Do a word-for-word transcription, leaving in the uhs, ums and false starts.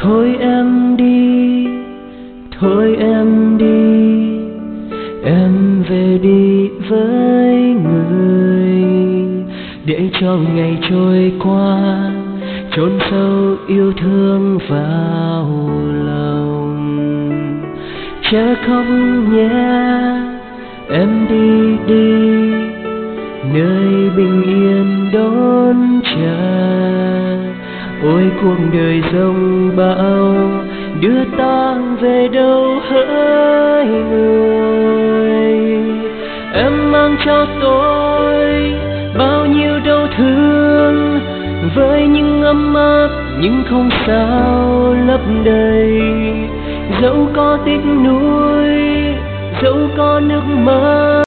Thôi em đi, thôi em đi, em về đi với người, để cho ngày trôi qua chôn sâu yêu thương vào lòng. Chớ khóc nhé, em đi đi, nơi bình yên đón chờ. Ôi cuộc đời dông bão đưa ta về đâu hỡi người. Em mang cho tôi bao nhiêu đau thương, với những ấm áp nhưng không sao lấp đầy. Dẫu có tiếc nuối, dẫu có nước mắt,